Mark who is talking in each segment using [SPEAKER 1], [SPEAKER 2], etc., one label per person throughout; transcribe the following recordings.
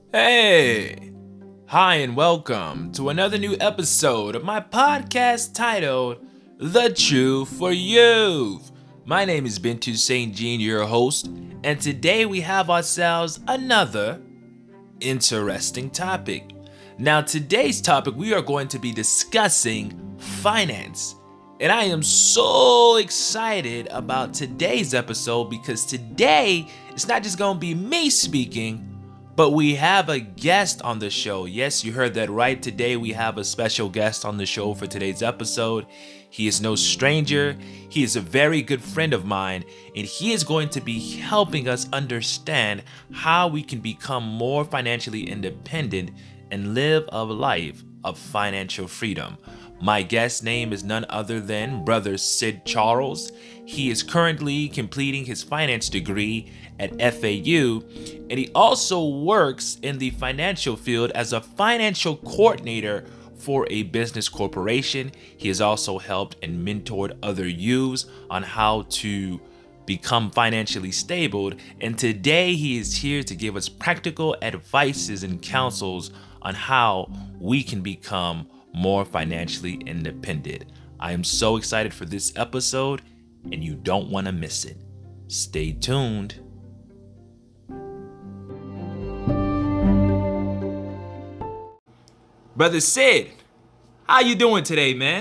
[SPEAKER 1] Hey! Hi, and welcome to another new episode of my podcast titled The Truth for Youth. My name is Bintu St. Jean, your host, and today we have ourselves another interesting topic. Now, today's topic, we are going to be discussing finance. And I am so excited about today's episode because today it's not just going to be me speaking, but we have a guest on the show. Yes, you heard that right. Today we have a special guest on the show for today's episode. He is no stranger. He is a very good friend of mine, and he is going to be helping us understand how we can become more financially independent and live a life of financial freedom. My guest name is none other than Brother Sid Charles. He is currently completing his finance degree at FAU, and he also works in the financial field as a financial coordinator for a business corporation. He has also helped and mentored other youths on how to become financially stable, and today he is here to give us practical advices and counsels on how we can become more financially independent. I am so excited for this episode, and you don't want to miss it. Stay tuned. Brother Sid, how you doing today, man?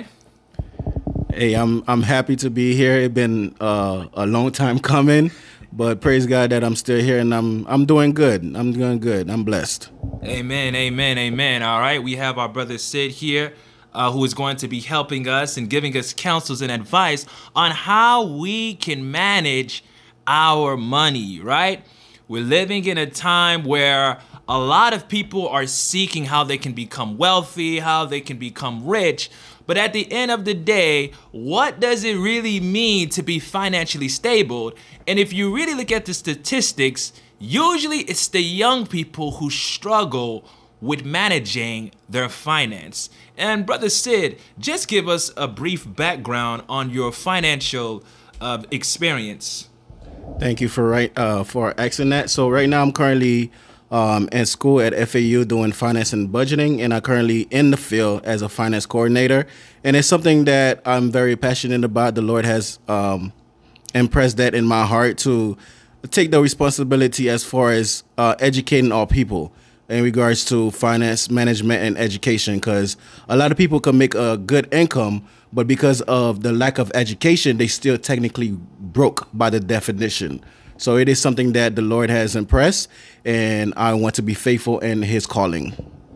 [SPEAKER 2] Hey, I'm happy to be here. It's been a long time coming, but praise God that I'm still here and I'm doing good. I'm doing good. I'm blessed.
[SPEAKER 1] Amen, amen, amen. All right, we have our brother Sid here, who is going to be helping us and giving us counsels and advice on how we can manage our money, right? We're living in a time where a lot of people are seeking how they can become wealthy, how they can become rich. But at the end of the day, what does it really mean to be financially stable? And if you really look at the statistics, usually it's the young people who struggle with managing their finance. And Brother Sid, just give us a brief background on your financial experience.
[SPEAKER 2] Thank you for asking that. So right now I'm currently in school at FAU doing finance and budgeting, and I'm currently in the field as a finance coordinator. And it's something that I'm very passionate about. The Lord has impressed that in my heart to take the responsibility as far as educating all people in regards to finance management and education, because a lot of people can make a good income, but because of the lack of education, they still technically broke by the definition. So it is something that the Lord has impressed, and I want to be faithful in his calling.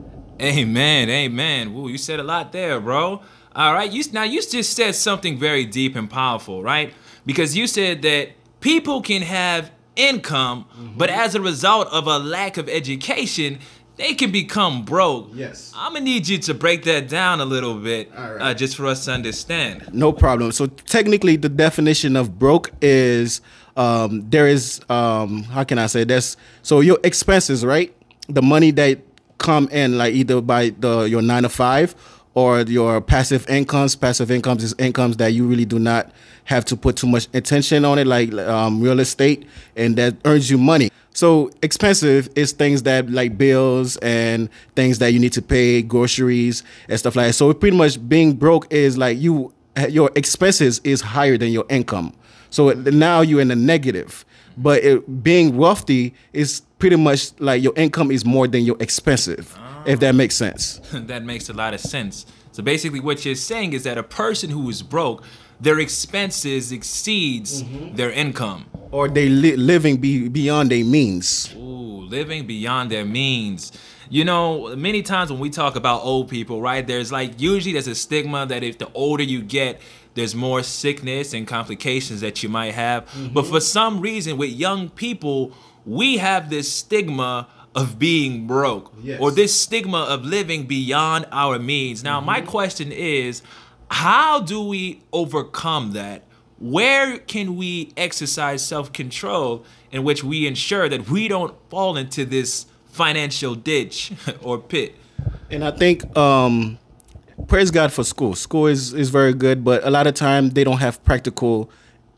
[SPEAKER 1] Amen, amen. Woo, you said a lot there, bro. All right, you just said something very deep and powerful, right? Because you said that people can have income, but as a result of a lack of education, they can become broke.
[SPEAKER 2] Yes.
[SPEAKER 1] I'm gonna need you to break that down a little bit,
[SPEAKER 2] All right.
[SPEAKER 1] just for us to understand.
[SPEAKER 2] No problem. So technically, the definition of broke is there is how can I say this? So your expenses, right? The money that come in, like either by your 9 to 5 or your passive incomes. Passive incomes is incomes that you really do not have to put too much attention on it, like real estate, and that earns you money. So expensive is things that like bills and things that you need to pay, groceries and stuff like that. So pretty much being broke is like your expenses is higher than your income. So now you're in the negative. But being wealthy is pretty much like your income is more than your expenses, if that makes sense.
[SPEAKER 1] That makes a lot of sense. So basically what you're saying is that a person who is broke, their expenses exceeds their income.
[SPEAKER 2] Or they living beyond their means.
[SPEAKER 1] Ooh, living beyond their means. You know, many times when we talk about old people, right, there's a stigma that if the older you get, there's more sickness and complications that you might have. But for some reason with young people, we have this stigma of being broke,
[SPEAKER 2] Yes.
[SPEAKER 1] or this stigma of living beyond our means. Now, my question is, how do we overcome that? Where can we exercise self-control in which we ensure that we don't fall into this financial ditch or pit?
[SPEAKER 2] And I think praise God for school. School is very good, but a lot of time they don't have practical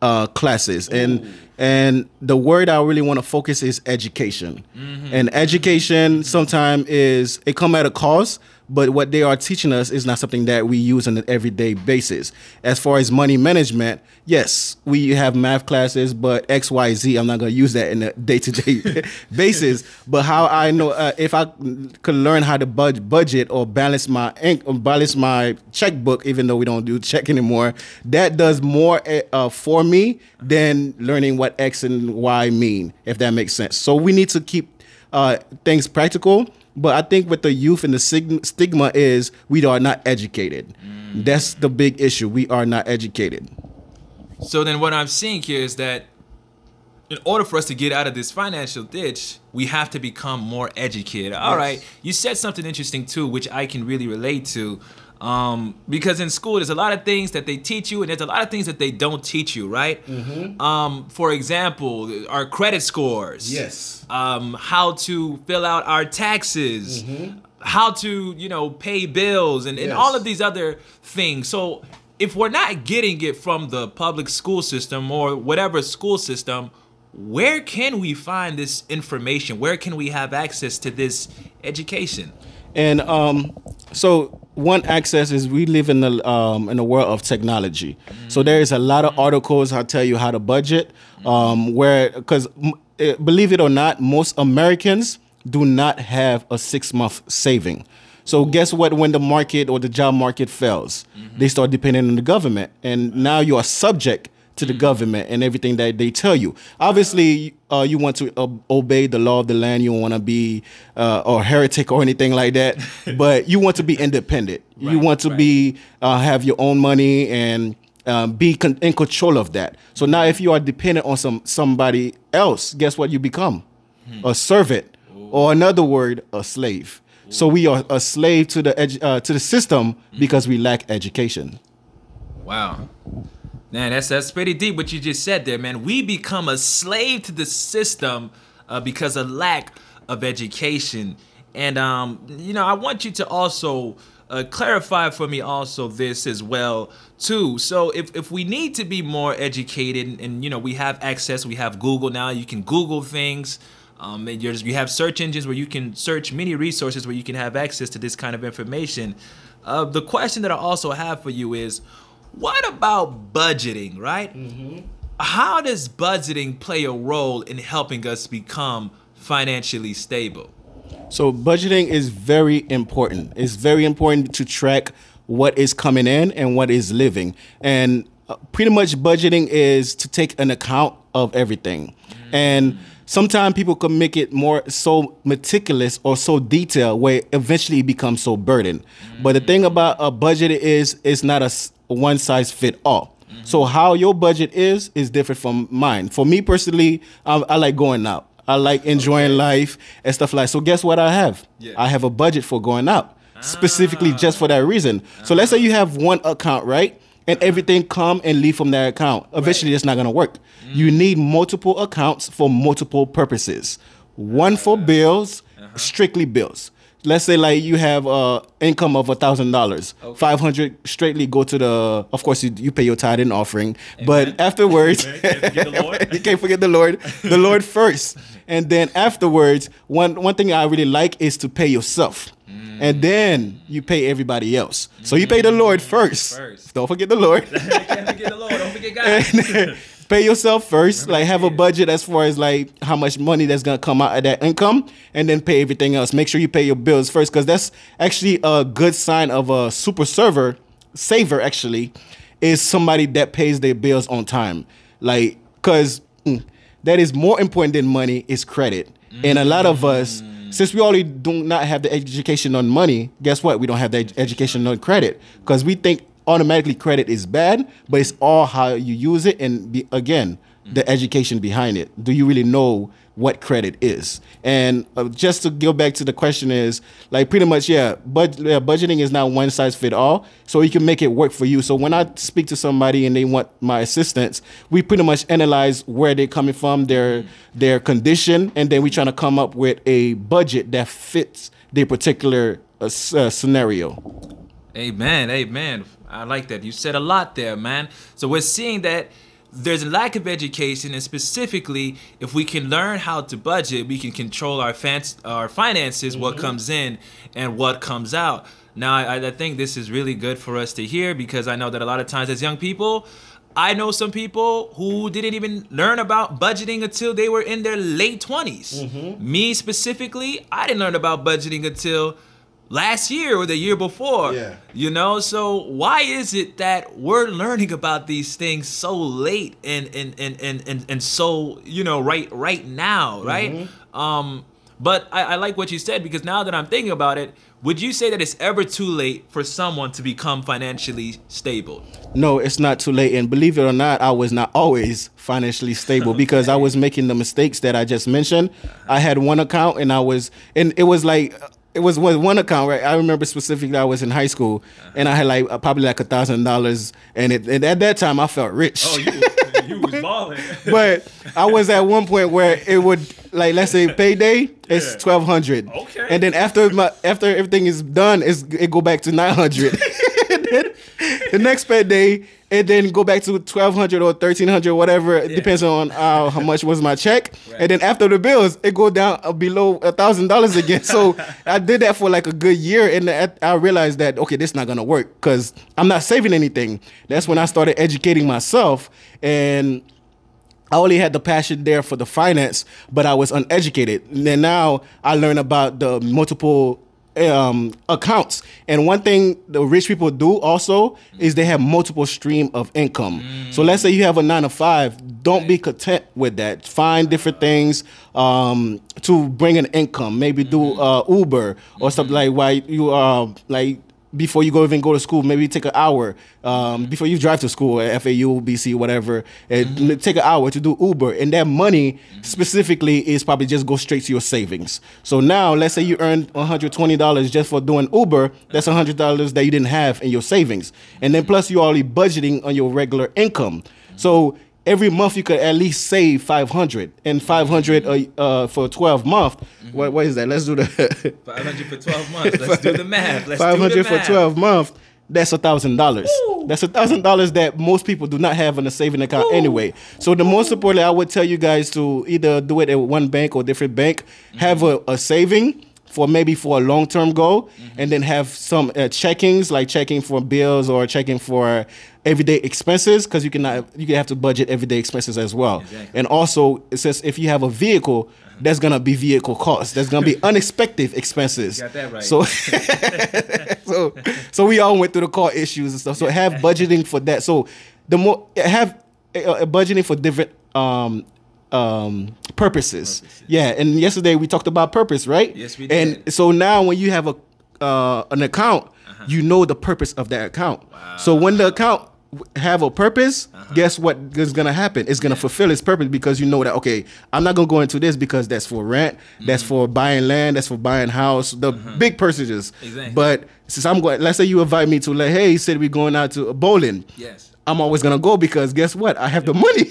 [SPEAKER 2] classes. And the word I really want to focus is education. And education sometimes it come at a cost, but what they are teaching us is not something that we use on an everyday basis. As far as money management, yes, we have math classes, but X, Y, Z, I'm not going to use that in a day-to-day basis. But how I know if I could learn how to budget or balance my checkbook, even though we don't do check anymore, that does more for me than learning what X and Y mean, if that makes sense. So we need to keep things practical. But I think with the youth and the stigma is we are not educated. That's the big issue. We are not educated.
[SPEAKER 1] So then what I'm seeing here is that in order for us to get out of this financial ditch, we have to become more educated. All right. You said something interesting too, which I can really relate to. Because in school, there's a lot of things that they teach you, and there's a lot of things that they don't teach you, right? For example, our credit scores.
[SPEAKER 2] Yes.
[SPEAKER 1] How to fill out our taxes. How to, pay bills, and all of these other things. So if we're not getting it from the public school system or whatever school system, where can we find this information? Where can we have access to this education?
[SPEAKER 2] And so one access is we live in the world of technology. So there is a lot of articles that tell you how to budget. Because believe it or not, most Americans do not have a 6-month saving. So guess what? When the market or the job market fails, they start depending on the government, and now you are subject to the government and everything that they tell you. Obviously, you want to obey the law of the land. You don't want to be a heretic or anything like that, but you want to be independent. You want to be have your own money and be in control of that. So now if you are dependent on somebody else, guess what you become? A servant, or another word, a slave. So we are a slave to the system because we lack education.
[SPEAKER 1] Wow. Man, that's pretty deep what you just said there, man. We become a slave to the system because of lack of education. And, I want you to also clarify for me also this as well, too. So if we need to be more educated and, we have access, we have Google now, you can Google things. And you have search engines where you can search many resources where you can have access to this kind of information. The question that I also have for you is, what about budgeting, right? How does budgeting play a role in helping us become financially stable?
[SPEAKER 2] So budgeting is very important. It's very important to track what is coming in and what is living. And pretty much budgeting is to take an account of everything. And sometimes people can make it more so meticulous or so detailed where eventually it becomes so burdened. But the thing about a budget is it's not a one size fit all. So how your budget is different from mine. For me personally, I like going out. I like enjoying life and stuff like that. So guess what I have? I have a budget for going out, specifically just for that reason. So let's say you have one account, right? And everything come and leave from that account. Eventually, it's not going to work. You need multiple accounts for multiple purposes. One for bills, strictly bills. Let's say like you have income of $1,000, 500 straightly go to the. Of course, you pay your tithe and offering, but afterwards, you can't forget the Lord first, and then afterwards, one thing I really like is to pay yourself. And then you pay everybody else. So you pay the Lord first. Don't forget the Lord.
[SPEAKER 1] Can't forget the Lord. Don't forget God.
[SPEAKER 2] Pay yourself first. Like have a budget as far as like how much money that's gonna come out of that income, and then pay everything else. Make sure you pay your bills first, because that's actually a good sign of a super saver. Actually, is somebody that pays their bills on time. Like, because that is more important than money is credit, and a lot of us. Since we already do not have the education on money, guess what? We don't have the education on credit, because we think automatically credit is bad, but it's all how you use it and, again, the education behind it. Do you really know what credit is? And just to go back to the question is, like pretty much, budgeting is not one size fit all, so you can make it work for you. So when I speak to somebody and they want my assistance, we pretty much analyze where they're coming from, their condition, and then we trying to come up with a budget that fits their particular scenario.
[SPEAKER 1] Amen. I like that. You said a lot there, man. So we're seeing that there's a lack of education, and specifically, if we can learn how to budget, we can control our finances, what comes in and what comes out. Now, I think this is really good for us to hear, because I know that a lot of times as young people, I know some people who didn't even learn about budgeting until they were in their late 20s. Me specifically, I didn't learn about budgeting until last year or the year before.
[SPEAKER 2] Yeah.
[SPEAKER 1] You know, so why is it that we're learning about these things so late and so, you know, right now, right? But I like what you said, because now that I'm thinking about it, would you say that it's ever too late for someone to become financially stable?
[SPEAKER 2] No, it's not too late. And believe it or not, I was not always financially stable because I was making the mistakes that I just mentioned. I had one account and it was like, it was one account, right? I remember specifically I was in high school and I had like probably like $1,000, and at that time I felt rich.
[SPEAKER 1] Oh, you was balling.
[SPEAKER 2] But I was at one point where it would, like, let's say payday, it's $1,200.
[SPEAKER 1] Okay.
[SPEAKER 2] And then after everything is done, it go back to $900. And then the next payday, it then go back to $1,200 or $1,300, whatever. It depends on how much was my check. Right. And then after the bills, it go down below $1,000 again. So I did that for like a good year, and I realized that, okay, this is not gonna work because I'm not saving anything. That's when I started educating myself, and I only had the passion there for the finance, but I was uneducated. And then now I learn about the multiple accounts. And one thing the rich people do also is they have multiple stream of income. So let's say you have a 9 to 5, don't be content with that. Find different things to bring an income. Maybe do Uber or something, like why you like before you even go to school, maybe take an hour before you drive to school at FAU, BC, whatever, and take an hour to do Uber. And that money specifically is probably just go straight to your savings. So now, let's say you earned $120 just for doing Uber. That's $100 that you didn't have in your savings. And then plus you're already budgeting on your regular income. So every month you could at least save $500, and $500 for 12 months. What is that? Let's do the
[SPEAKER 1] $500 for 12 months. Let's do the math.
[SPEAKER 2] $500 for 12 months. That's $1,000. That's $1,000 that most people do not have in a saving account anyway. So the most importantly, I would tell you guys to either do it at one bank or different bank. Have a saving for a long-term goal, and then have some checkings, like checking for bills or checking for everyday expenses, because you have to budget everyday expenses as well. Exactly. And also, it says if you have a vehicle, there's gonna be vehicle costs. There's gonna be unexpected expenses.
[SPEAKER 1] You got that right.
[SPEAKER 2] So we all went through the car issues and stuff. So have budgeting for that. So the more have budgeting for different purposes. Yeah, and yesterday we talked about purpose, right?
[SPEAKER 1] Yes, we did.
[SPEAKER 2] And so now when you have an account, you know the purpose of that account. Wow. So when the account have a purpose, guess what is gonna happen? It's gonna fulfill its purpose, because you know that, okay, I'm not gonna go into this because that's for rent, that's for buying land, that's for buying house, the big purchases. Exactly. But since I'm going, let's say you invite me to, like, hey, he said we're going out to bowling.
[SPEAKER 1] Yes.
[SPEAKER 2] I'm always gonna go because guess what? I have the money.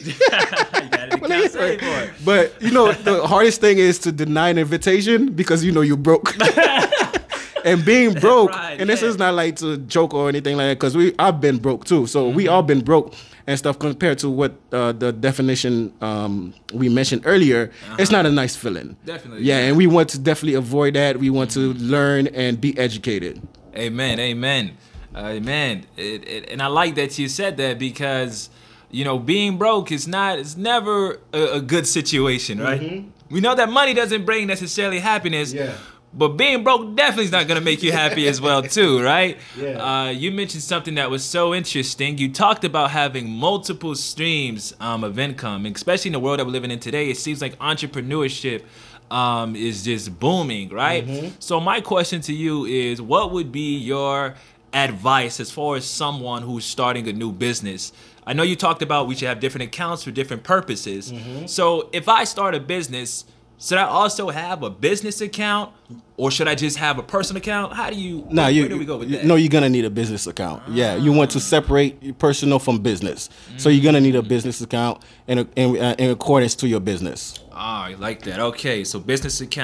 [SPEAKER 2] But you know, the hardest thing is to deny an invitation because you know you're broke. And being broke, right, and this is not like to joke or anything like that, because I've been broke too. So we all been broke and stuff, compared to what the definition we mentioned earlier. It's not a nice feeling.
[SPEAKER 1] Definitely.
[SPEAKER 2] Yeah, and we want to definitely avoid that. We want to learn and be educated.
[SPEAKER 1] Amen. Amen. Amen. And I like that you said that, because you know, being broke it's never a good situation, right? We know that money doesn't bring necessarily happiness. Yeah. But being broke definitely is not going to make you happy as well, too, right? Yeah. You mentioned something that was so interesting. You talked about having multiple streams of income, especially in the world that we're living in today. It seems like entrepreneurship is just booming, right? So my question to you is, what would be your advice as far as someone who's starting a new business? I know you talked about we should have different accounts for different purposes. So if I start a business, should I also have a business account, or should I just have a personal account? How do you? Where do we go with that?
[SPEAKER 2] No, you're gonna need a business account. Yeah, you want to separate your personal from business, so you're gonna need a business account in accordance to your business.
[SPEAKER 1] I like that. Okay, so business account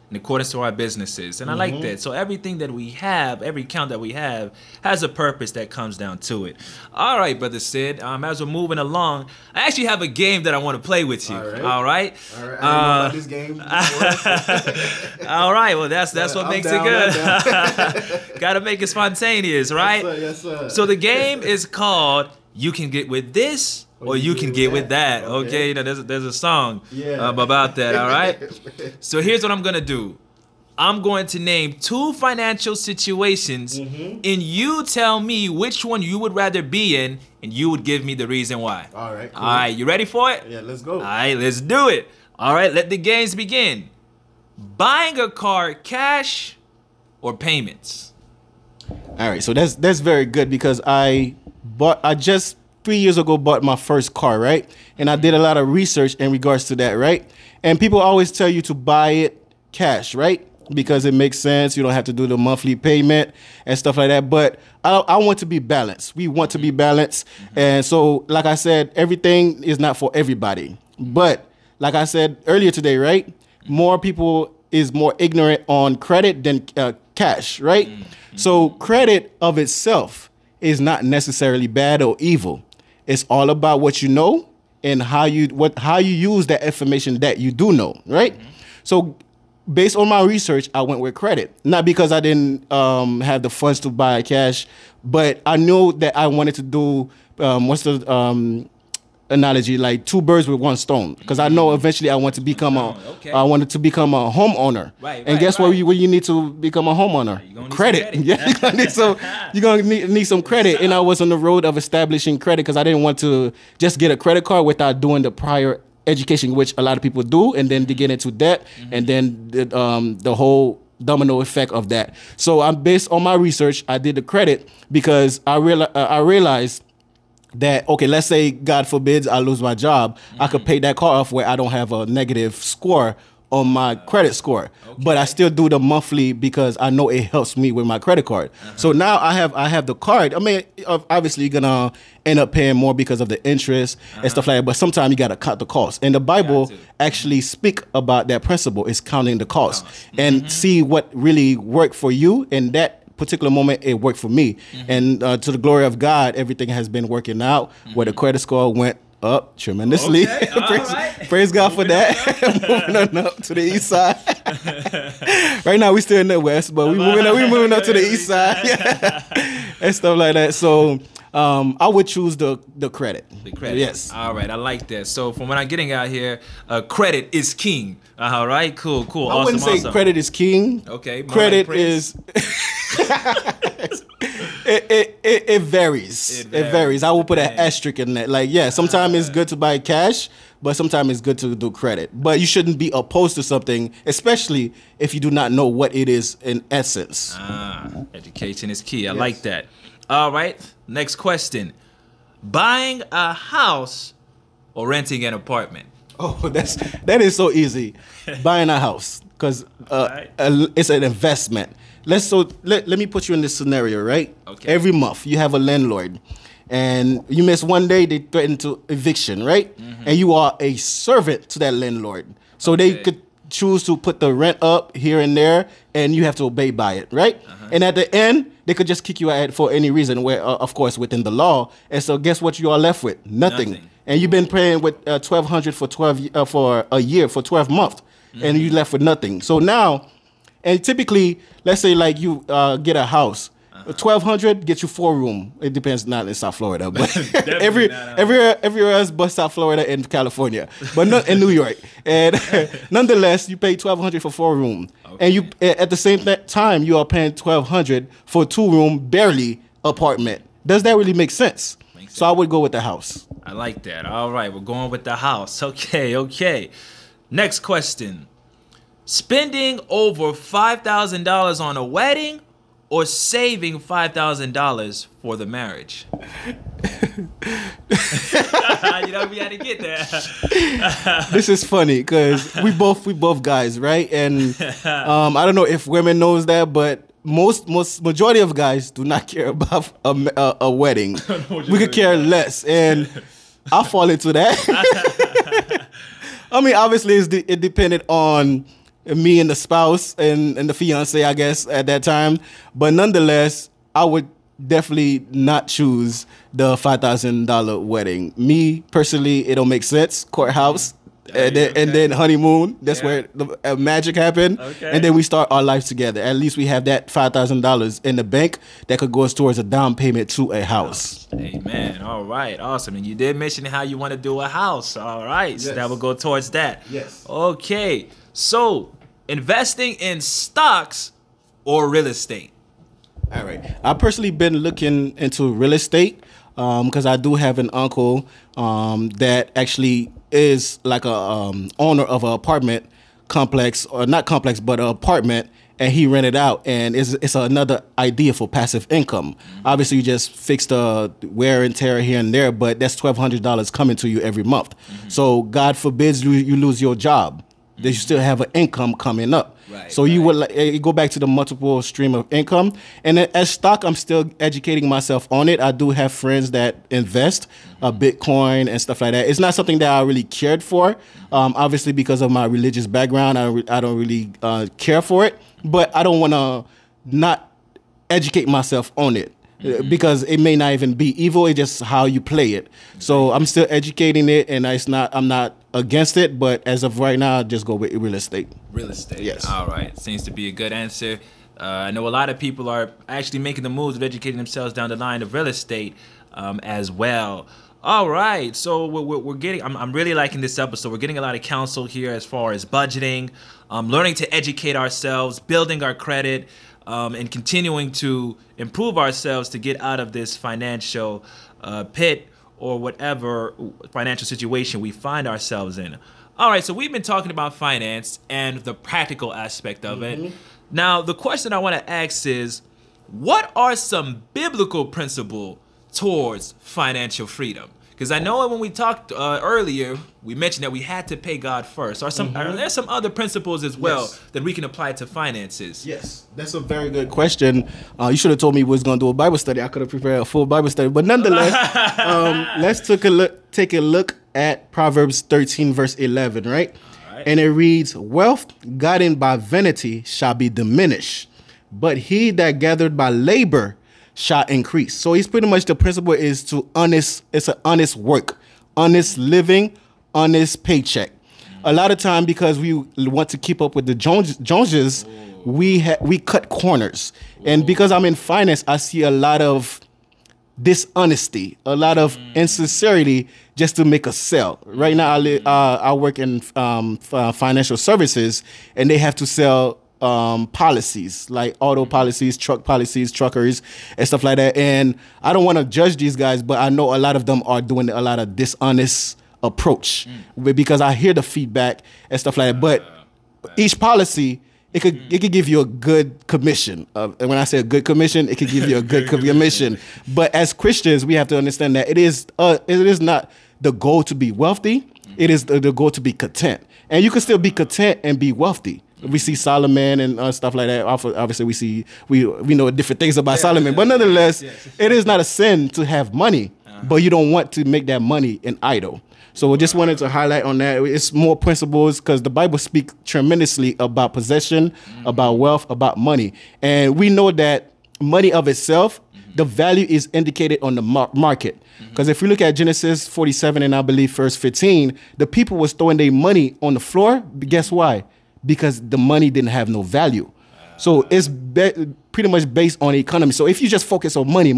[SPEAKER 1] in accordance to our businesses. And I like that. So everything that we have, every account that we have, has a purpose that comes down to it. All right, Brother Sid, as we're moving along, I actually have a game that I want to play with you. All right?
[SPEAKER 2] I didn't know about this game before.
[SPEAKER 1] All right, well, that's what makes it good. Got to make it spontaneous, right?
[SPEAKER 2] Yes, sir.
[SPEAKER 1] So the game is called You Can Get With This or You Can Get With That. Okay, you know, there's a song about that, all right? So here's what I'm going to do. I'm going to name 2 financial situations, and you tell me which one you would rather be in, and you would give me the reason why.
[SPEAKER 2] All right, cool.
[SPEAKER 1] All right, you ready for it?
[SPEAKER 2] Yeah, let's go.
[SPEAKER 1] All right, let's do it. All right, let the games begin. Buying a car cash or payments?
[SPEAKER 2] All right, so that's very good because I just 3 years ago bought my first car, right? And I did a lot of research in regards to that, right? And people always tell you to buy it cash, right? Because it makes sense. You don't have to do the monthly payment and stuff like that. But I want to be balanced. We want to be balanced. And so, like I said, everything is not for everybody. But like I said earlier today, right? More people is more ignorant on credit than cash, right? So credit of itself is not necessarily bad or evil. It's all about what you know and how you use that information that you do know, right? So based on my research, I went with credit. Not because I didn't have the funds to buy cash, but I knew that I wanted to do analogy, like 2 birds with 1 stone, because I know eventually I want to become I wanted to become a homeowner. And guess what you need to become a homeowner? Credit. Yeah, you're gonna need some credit. And I was on the road of establishing credit because I didn't want to just get a credit card without doing the prior education, which a lot of people do, and then they get into debt, and then the whole domino effect of that. So I'm based on my research. I did the credit because I realized that, okay, let's say, God forbids, I lose my job, I could pay that car off where I don't have a negative score on my credit score. But I still do the monthly because I know it helps me with my credit card. So now I have the card. I mean, obviously you're gonna end up paying more because of the interest and stuff like that, but sometimes you gotta cut the cost. And the Bible actually speak about that principle, is counting the cost and see what really worked for you. And that particular moment, it worked for me. And to the glory of God, everything has been working out where the credit score went up tremendously. Praise God for that. Moving on up to the east side. Right now we still in the west, but we moving up to the east side. And stuff like that. So I would choose the credit.
[SPEAKER 1] The credit.
[SPEAKER 2] Yes.
[SPEAKER 1] All right, I like that. So from what I'm getting out here, credit is king. All right, cool.
[SPEAKER 2] I wouldn't say credit is king.
[SPEAKER 1] Okay.
[SPEAKER 2] Credit is it varies. It varies. I will put an asterisk in that. Like, yeah, sometimes it's good to buy cash, but sometimes it's good to do credit. But you shouldn't be opposed to something, especially if you do not know what it is in essence.
[SPEAKER 1] Education is key. I like that. All right, next question. Buying a house or renting an apartment?
[SPEAKER 2] Oh, that is so easy. Buying a house, because it's an investment. Let me put you in this scenario, right?
[SPEAKER 1] Okay.
[SPEAKER 2] Every month you have a landlord, and you miss one day, they threaten to eviction, right? And you are a servant to that landlord, so they could choose to put the rent up here and there, and you have to obey by it, right? And at the end, they could just kick you out for any reason, where of course within the law. And so guess what you are left with? Nothing. And you've been paying with $1,200 for a year, for 12 months, and you left with nothing. So now, and typically, let's say like you get a house, $1,200 gets you 4 room. It depends, not in South Florida, but everywhere else but South Florida and California, but not in New York. And nonetheless, you pay $1,200 for 4 room, and you at the same time you are paying $1,200 for a 2 room barely apartment. Does that really make sense? So I would go with the house.
[SPEAKER 1] I like that. All right, we're going with the house. Okay. Next question. Spending over $5,000 on a wedding or saving $5,000 for the marriage? You know, we had to get there.
[SPEAKER 2] This is funny because we both guys, right? And I don't know if women knows that, but majority of guys do not care about a wedding. We could care less, and I fall into that. I mean, obviously, it depended on me and the spouse and the fiance, I guess, at that time. But nonetheless, I would definitely not choose the $5,000 wedding. Me personally, it don't make sense. Courthouse. And then honeymoon. That's where the magic happened.
[SPEAKER 1] Okay.
[SPEAKER 2] And then we start our life together. At least we have that $5,000 in the bank that could go towards a down payment to a house.
[SPEAKER 1] Amen. All right. Awesome. And you did mention how you want to do a house. All right. So
[SPEAKER 2] Yes.
[SPEAKER 1] that will go towards that.
[SPEAKER 2] Yes.
[SPEAKER 1] Okay. So investing in stocks or real estate?
[SPEAKER 2] All right. I've personally been looking into real estate because I do have an uncle that actually is like a owner of an apartment complex, or not complex, but an apartment, and he rented out, and it's another idea for passive income. Mm-hmm. Obviously, you just fix the wear and tear here and there, but that's $1,200 coming to you every month. Mm-hmm. So God forbids you lose your job. That you still have an income coming up.
[SPEAKER 1] Right,
[SPEAKER 2] so you would you go back to the multiple stream of income. And then as stock, I'm still educating myself on it. I do have friends that invest Bitcoin and stuff like that. It's not something that I really cared for. Obviously, because of my religious background, I don't really care for it. But I don't want to not educate myself on it. Because it may not even be evil, it's just how you play it. So I'm still educating it, and I'm not against it, but as of right now, I'll just go with real estate.
[SPEAKER 1] Real estate.
[SPEAKER 2] Yes.
[SPEAKER 1] All right. Seems to be a good answer. I know a lot of people are actually making the moves of educating themselves down the line of real estate as well. All right. So we're getting, I'm really liking this episode. We're getting a lot of counsel here as far as budgeting, learning to educate ourselves, building our credit, and continuing to improve ourselves to get out of this financial pit or whatever financial situation we find ourselves in. All right, so we've been talking about finance and the practical aspect of it. Now, the question I want to ask is, what are some biblical principles towards financial freedom? Because I know when we talked earlier, we mentioned that we had to pay God first. Are there some other principles as well that we can apply to finances?
[SPEAKER 2] Yes, that's a very good question. You should have told me we was going to do a Bible study. I could have prepared a full Bible study. But nonetheless, let's take a look at Proverbs 13, verse 11, right? All right? And it reads, "Wealth gotten by vanity shall be diminished, but he that gathered by labor shall increase." So he's pretty much, the principle is it's an honest work, honest living, honest paycheck. A lot of time, because we want to keep up with the Joneses, we cut corners. And because I'm in finance, I see a lot of dishonesty, a lot of insincerity just to make a sale. Right now, I work in financial services, and they have to sell policies like auto policies, truck policies, truckers, and stuff like that. And I don't want to judge these guys, but I know a lot of them are doing a lot of dishonest approach because I hear the feedback and stuff like that. But each policy, it could give you a good commission. And when I say a good commission, it could give you a good commission. But as Christians, we have to understand that it is not the goal to be wealthy. It is the goal to be content. And you can still be content and be wealthy. We see Solomon and stuff like that. Obviously, we know different things about Solomon, but nonetheless, it is not a sin to have money, but you don't want to make that money an idol. So we just wanted to highlight on that. It's more principles because the Bible speaks tremendously about possession, about wealth, about money, and we know that money of itself, the value is indicated on the market. Because if you look at Genesis 47 and I believe verse 15, the people was throwing their money on the floor. Guess why? Because the money didn't have no value. So it's pretty much based on the economy. So if you just focus on money,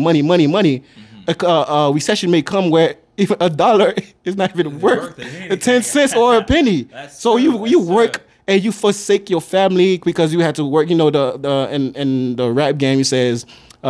[SPEAKER 2] a recession may come where even $1 is not even worth 10 cents or a penny. So you work and you forsake your family because you had to work. You know, in the rap game, it says,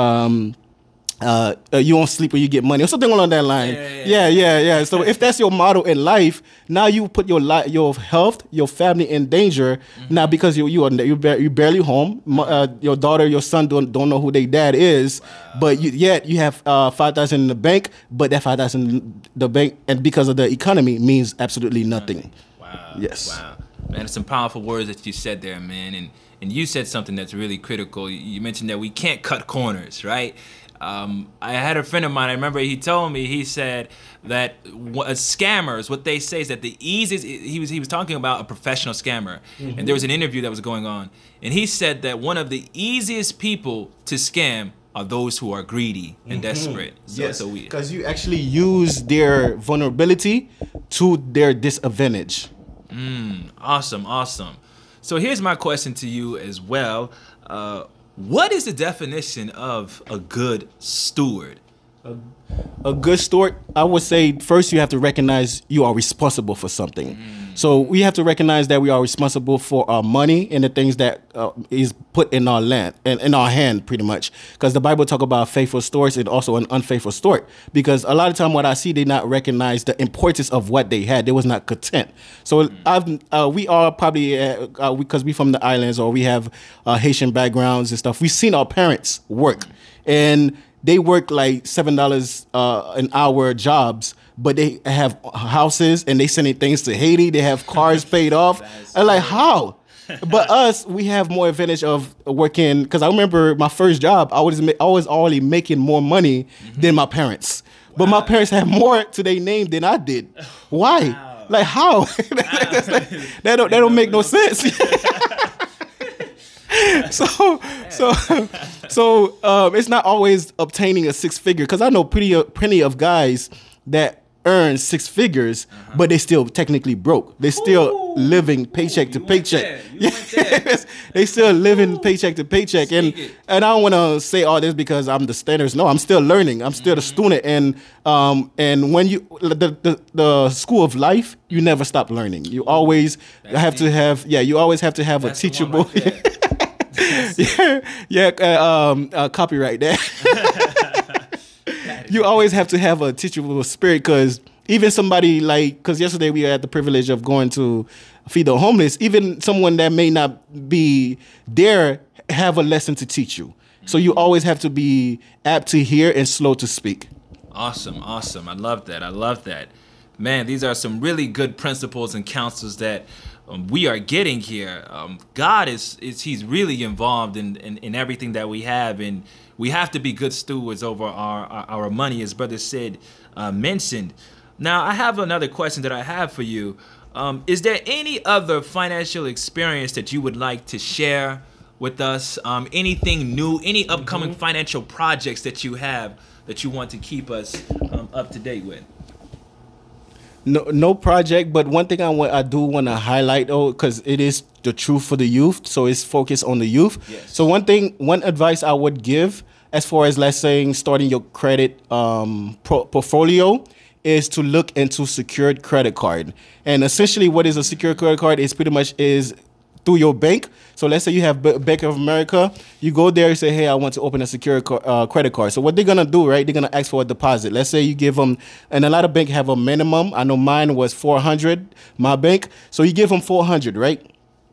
[SPEAKER 2] you won't sleep when you get money or something along that line. Yeah. So if that's your motto in life, now you put your health, your family in danger. Now because you're barely home. Your daughter, your son don't know who their dad is, but you have 5,000 in the bank, but that 5,000 in the bank, and because of the economy, means absolutely nothing.
[SPEAKER 1] Wow.
[SPEAKER 2] Yes.
[SPEAKER 1] Wow. Man, it's some powerful words that you said there, man. And you said something that's really critical. You mentioned that we can't cut corners, right? I had a friend of mine. I remember he told me, he said that scammers, what they say is that the easiest. He was talking about a professional scammer, and there was an interview that was going on, and he said that one of the easiest people to scam are those who are greedy and desperate. So
[SPEAKER 2] because you actually use their vulnerability to their disadvantage.
[SPEAKER 1] Awesome. So here's my question to you as well. What is the definition of a good steward?
[SPEAKER 2] A good steward, I would say first you have to recognize you are responsible for something. So we have to recognize that we are responsible for our money and the things that is put in our land and in our hand, pretty much. Because the Bible talk about faithful stewards and also an unfaithful steward. Because a lot of time what I see, they not recognize the importance of what they had. They was not content. So we are probably because we from the islands or we have Haitian backgrounds and stuff. We've seen our parents work and they work like $7 an hour jobs, but they have houses and they sending things to Haiti. They have cars paid off. I'm like, how? But us, we have more advantage of working. Because I remember my first job, I was already making more money than my parents. Wow. But my parents have more to their name than I did. Why? Wow. Like how? That don't make no sense. So it's not always obtaining a six figure, because I know plenty of guys that earn six figures, but they still technically broke. They're still living paycheck to paycheck. They still living paycheck to paycheck. And I don't want to say all this because I'm the standards. No, I'm still learning. I'm still the student. And when you the school of life, you never stop learning. You always have to have a teachable. Copyright that. You always have to have a teachable spirit, because even somebody because yesterday we had the privilege of going to feed the homeless. Even someone that may not be there have a lesson to teach you. So you always have to be apt to hear and slow to speak.
[SPEAKER 1] Awesome. I love that. Man, these are some really good principles and counsels that we are getting here. God he's really involved in everything that we have, and we have to be good stewards over our money, as Brother Sid mentioned. Now, I have another question that I have for you. Is there any other financial experience that you would like to share with us? Anything new, any upcoming financial projects that you have that you want to keep us up to date with?
[SPEAKER 2] No project, but one thing I do want to highlight, because it is the truth for the youth, so it's focused on the youth. Yes. So one advice I would give, as far as, let's say, starting your credit portfolio, is to look into secured credit card. And essentially, what is a secured credit card? Is pretty much is through your bank. So let's say you have Bank of America, you go there and say, hey, I want to open a secure credit card. So what they're going to do, right, they're going to ask for a deposit. Let's say you give them, and a lot of banks have a minimum. I know mine was 400, my bank. So you give them 400, right?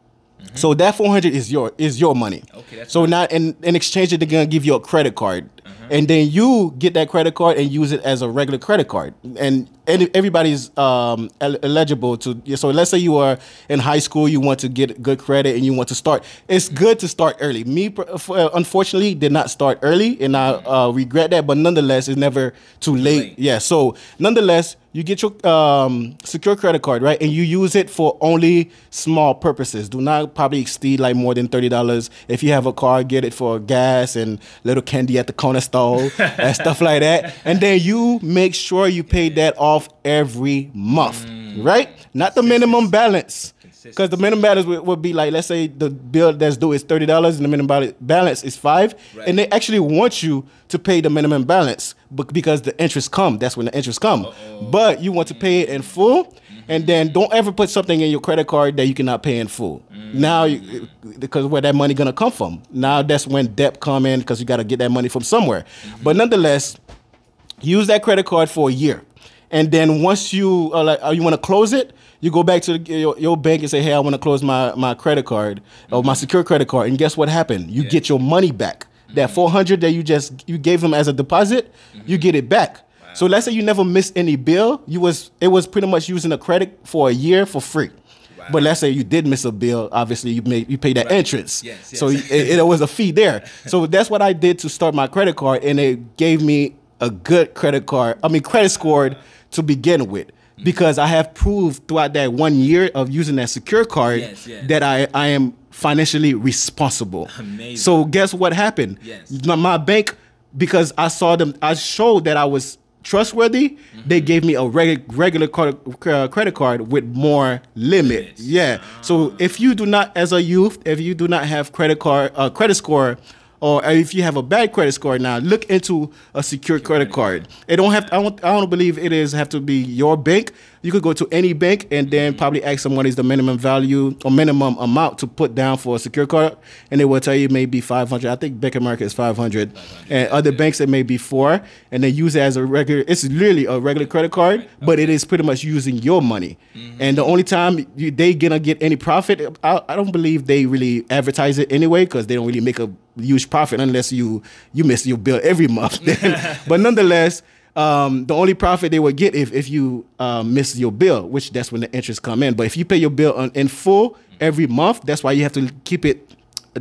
[SPEAKER 2] So that 400 is your money. Okay, that's so nice. Now in exchange, they're going to give you a credit card. And then you get that credit card and use it as a regular credit card. And everybody's eligible to. So let's say you are in high school, you want to get good credit and you want to start. It's good to start early. Me, unfortunately, did not start early, and I regret that. But nonetheless, it's never too late. Yeah. So nonetheless, you get your secure credit card, right? And you use it for only small purposes. Do not probably exceed like more than $30. If you have a car, get it for gas and little candy at the corner store and stuff like that. And then you make sure you pay that off every month, right? Not the minimum balance. Because the minimum balance would be like, let's say the bill that's due is $30 and the minimum balance is $5, right. And they actually want you to pay the minimum balance, but because the interest come, that's when the interest come. But you want to pay it in full, and then don't ever put something in your credit card that you cannot pay in full. Now, because where that money gonna come from? Now that's when debt come in, because you got to get that money from somewhere. But nonetheless, use that credit card for a year, and then once you you want to close it, you go back to your bank and say, hey, I want to close my credit card or my secure credit card. And guess what happened? You get your money back. That 400 that you gave them as a deposit, you get it back. Wow. So let's say you never missed any bill. It was pretty much using a credit for a year for free. Wow. But let's say you did miss a bill, obviously you pay that entrance.
[SPEAKER 1] Yes.
[SPEAKER 2] So it was a fee there. So that's what I did to start my credit card, and it gave me a good credit score to begin with. Because I have proved throughout that 1 year of using that secure card that I am financially responsible.
[SPEAKER 1] Amazing.
[SPEAKER 2] So guess what happened?
[SPEAKER 1] Yes.
[SPEAKER 2] My bank, because I showed that I was trustworthy, they gave me a regular credit card with more limit. Yeah. So if you do not, as a youth, if you do not have credit score, or if you have a bad credit score now, look into a secure credit card. It don't have. I don't believe it have to be your bank. You could go to any bank and then probably ask them what is the minimum value or minimum amount to put down for a secure card, and they will tell you maybe 500. I think Bank of America is 500, and other banks it may be 4, and they use it as a regular. It's literally a regular credit card, but it is pretty much using your money. And the only time they gonna get any profit, I don't believe they really advertise it anyway, because they don't really make a huge profit unless you miss your bill every month. But nonetheless, the only profit they would get if you miss your bill, which that's when the interest come in. But if you pay your bill in full every month, that's why you have to keep it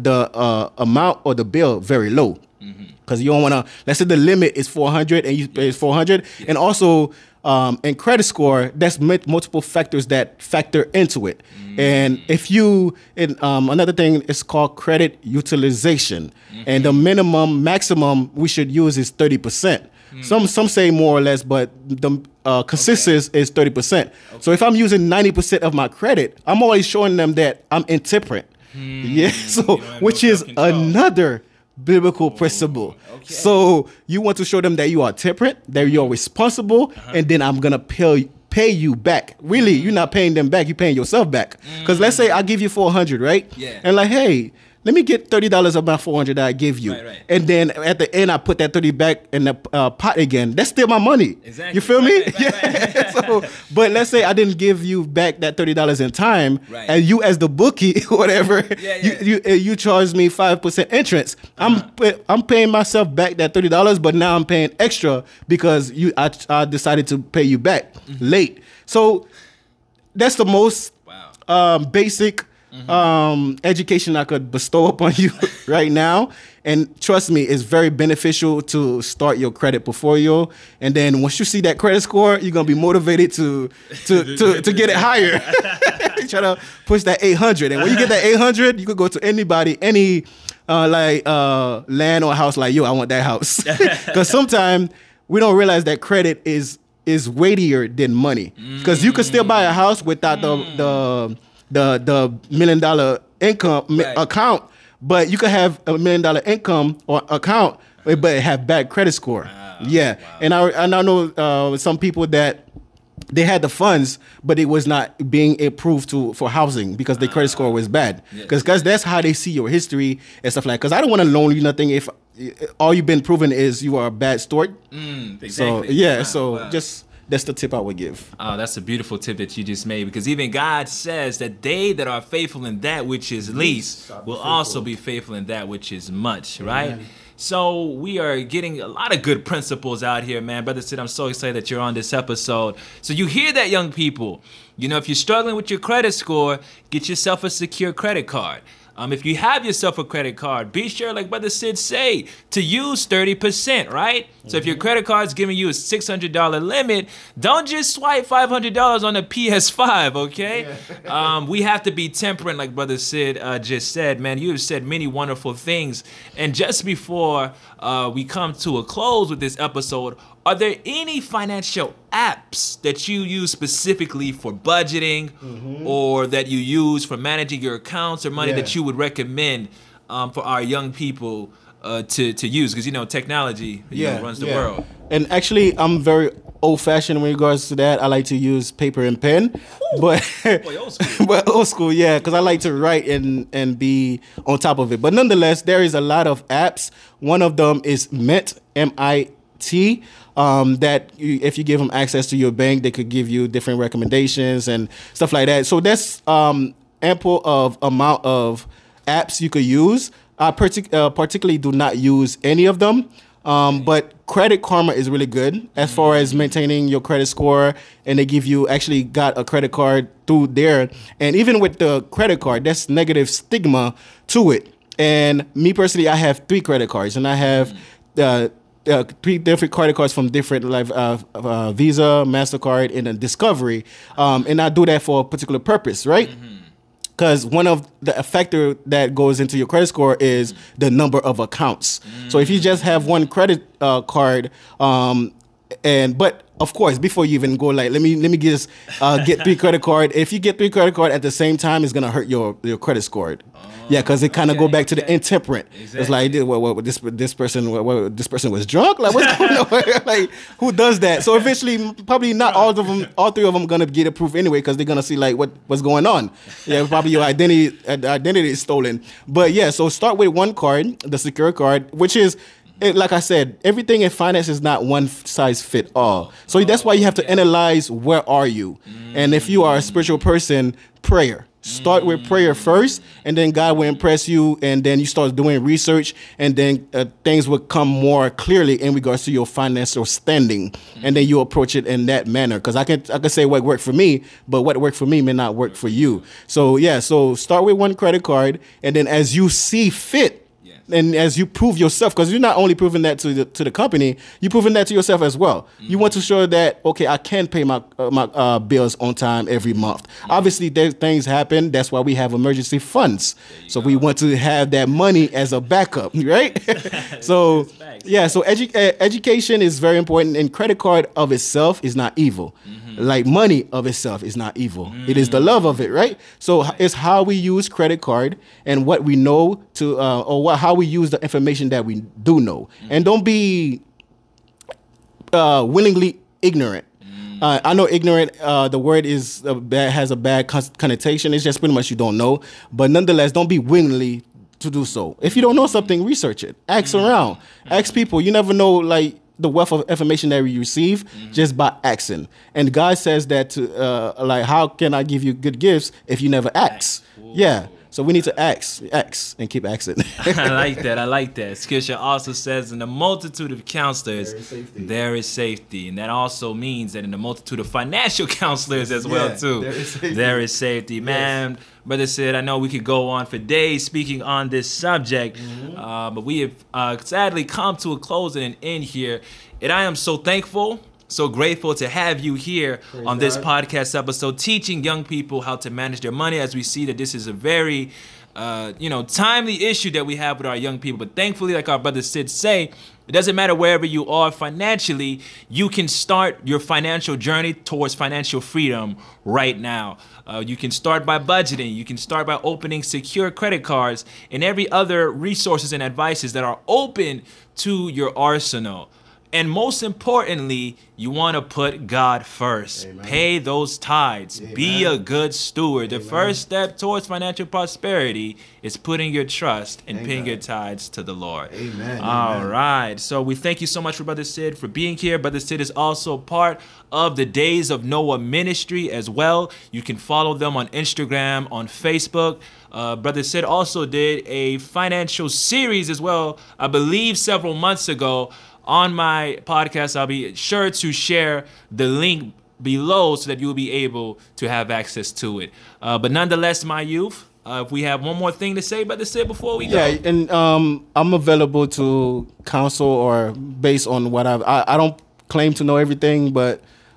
[SPEAKER 2] the amount or the bill very low, because you don't want to. Let's say the limit is 400 and you pay 400, and also in credit score, that's multiple factors that factor into it. And if you, another thing is called credit utilization, and the maximum we should use is 30%. Some say more or less, but the consensus is 30%. So if I'm using 90% of my credit, I'm always showing them that I'm intemperate. Yeah, so which is another biblical principle. So you want to show them that you are temperate, that you are responsible, and then I'm gonna pay you back. Really, you're not paying them back, you're paying yourself back. Because let's say I give you 400, right?
[SPEAKER 1] Yeah.
[SPEAKER 2] And like, hey, let me get $30 of my 400 that I give you.
[SPEAKER 1] Right.
[SPEAKER 2] And then at the end, I put that 30 back in the pot again. That's still my money.
[SPEAKER 1] Exactly.
[SPEAKER 2] You feel me?
[SPEAKER 1] Right.
[SPEAKER 2] Yeah. So, but let's say I didn't give you back that $30 in time, and you as the bookie, whatever, you charge me 5% interest. I'm paying myself back that $30, but now I'm paying extra because I decided to pay you back late. So that's the most basic education I could bestow upon you right now. And trust me, it's very beneficial to start your credit portfolio. And then once you see that credit score, you're gonna be motivated to get it higher. Try to push that 800. And when you get that 800, you could go to anybody, any land or house, like, yo, I want that house. Because sometimes we don't realize that credit is weightier than money. Because you could still buy a house without the $1 million income account, but you could have $1 million income or account, but have bad credit score. And I know some people that they had the funds, but it was not being approved for housing because the credit score was bad. Because that's how they see your history and stuff like. Because I don't want to loan you nothing if all you've been proven is you are a bad steward.
[SPEAKER 1] Exactly.
[SPEAKER 2] So just. That's the tip I would give.
[SPEAKER 1] Oh, that's a beautiful tip that you just made, because even God says that they that are faithful in that which is least will also be faithful in that which is much, right? Amen. So we are getting a lot of good principles out here, man. Brother Sid, I'm so excited that you're on this episode. So you hear that, young people. You know, if you're struggling with your credit score, get yourself a secure credit card. If you have yourself a credit card, be sure, like Brother Sid say, to use 30%, right? So if your credit card's giving you a $600 limit, don't just swipe $500 on a PS5, okay? We have to be temperate, like Brother Sid just said. Man, you have said many wonderful things. And just before we come to a close with this episode, are there any financial apps that you use specifically for budgeting or that you use for managing your accounts or money that you would recommend for our young people to use? Because, you know, technology runs the world.
[SPEAKER 2] And actually, I'm very old-fashioned in regards to that. I like to use paper and pen. But
[SPEAKER 1] boy, old school.
[SPEAKER 2] But old school, yeah, because I like to write and be on top of it. But nonetheless, there is a lot of apps. One of them is Mint, MIT. That if you give them access to your bank, they could give you different recommendations and stuff like that. So that's ample of amount of apps you could use. I particularly do not use any of them. But Credit Karma is really good as far as maintaining your credit score, and they give you actually got a credit card through there. And even with the credit card, there's negative stigma to it. And me personally, I have 3 credit cards, and I have 3 different credit cards from different like Visa, MasterCard, and a Discovery. And I do that for a particular purpose, right? Because one of the factor that goes into your credit score is the number of accounts. So if you just have one credit card, but of course, before you even go, like let me just get 3 credit card. If you get 3 credit card at the same time, it's gonna hurt your credit score. Yeah, because it kind of go back to the intemperate. Exactly. It's like, this person was drunk. Like, what's going on? Like, who does that? So eventually, probably not all of 3 of them gonna get approved anyway, because they're gonna see like what's going on. Yeah, probably your identity is stolen. But yeah, so start with one card, the secure card, which is. Like I said, everything in finance is not one size fit all. So that's why you have to analyze where are you. And if you are a spiritual person, prayer. Start with prayer first, and then God will impress you, and then you start doing research, and then things will come more clearly in regards to your financial standing, and then you approach it in that manner. Because I can say what worked for me, but what worked for me may not work for you. So yeah, so start with one credit card, and then as you see fit, and as you prove yourself, because you're not only proving that to the company, you're proving that to yourself as well. You want to show that, okay, I can pay my bills on time every month. Obviously, things happen. That's why we have emergency funds. So we want to have that money as a backup, right? So yeah, so education is very important, and credit card of itself is not evil. Like money of itself is not evil. It is the love of it, right? So it's how we use credit card and what we know to, how we use the information that we do know. And don't be willingly ignorant. I know ignorant, the word has a bad connotation. It's just pretty much you don't know. But nonetheless, don't be willingly to do so. If you don't know something, research it. Ask around. Ask people. You never know, like, the wealth of information that we receive just by asking. And God says that to how can I give you good gifts if you never ask? Yeah. So we need to ask, and keep asking.
[SPEAKER 1] I like that. Scripture also says, in the multitude of counselors, there is safety. And that also means that in the multitude of financial counselors as well, too, there is safety. Man, Brother Sid, I know we could go on for days speaking on this subject, but we have sadly come to a close and an end here. And I am so thankful, so grateful to have you here on this podcast episode, teaching young people how to manage their money, as we see that this is a very timely issue that we have with our young people. But thankfully, like our brother Sid say, it doesn't matter wherever you are financially, you can start your financial journey towards financial freedom right now. You can start by budgeting. You can start by opening secure credit cards and every other resources and advices that are open to your arsenal. And most importantly, you want to put God first. Amen. Pay those tithes. Amen. Be a good steward. Amen. The first step towards financial prosperity is putting your trust and paying your tithes to the Lord. Amen. All right. So we thank you so much for Brother Sid for being here. Brother Sid is also part of the Days of Noah ministry as well. You can follow them on Instagram, on Facebook. Brother Sid also did a financial series as well, I believe several months ago. On my podcast, I'll be sure to share the link below so that you'll be able to have access to it. But nonetheless, my youth, if we have one more thing to say, Brother Sid, before we go.
[SPEAKER 2] Yeah, and I'm available to counsel or based on what I don't claim to know everything, but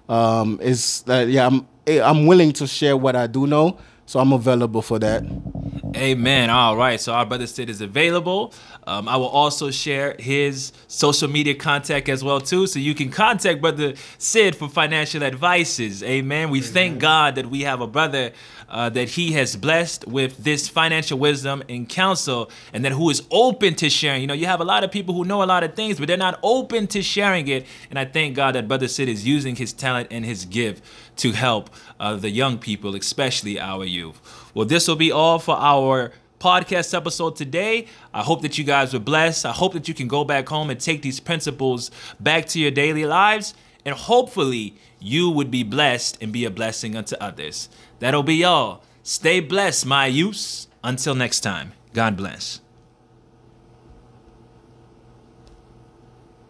[SPEAKER 2] it's that I'm willing to share what I do know. So I'm available for that.
[SPEAKER 1] Amen. All right. So our brother Sid is available. I will also share his social media contact as well, too. So you can contact Brother Sid for financial advices. Amen. We thank God that we have a brother that he has blessed with this financial wisdom and counsel, and that who is open to sharing. You know, you have a lot of people who know a lot of things, but they're not open to sharing it. And I thank God that Brother Sid is using his talent and his gift to help the young people, especially our youth. Well, this will be all for our podcast episode today. I hope that you guys were blessed. I hope that you can go back home and take these principles back to your daily lives. And hopefully you would be blessed and be a blessing unto others. That'll be all. Stay blessed, my youths. Until next time, God bless.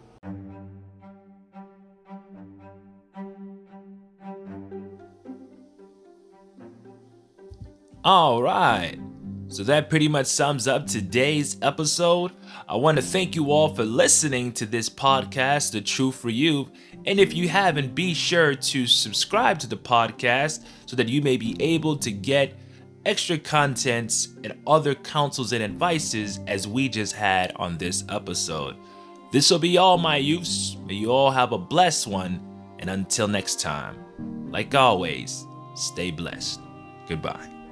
[SPEAKER 1] All right. So that pretty much sums up today's episode. I want to thank you all for listening to this podcast, The Truth for You. And if you haven't, be sure to subscribe to the podcast so that you may be able to get extra contents and other counsels and advices as we just had on this episode. This will be all, my youths. May you all have a blessed one. And until next time, like always, stay blessed. Goodbye.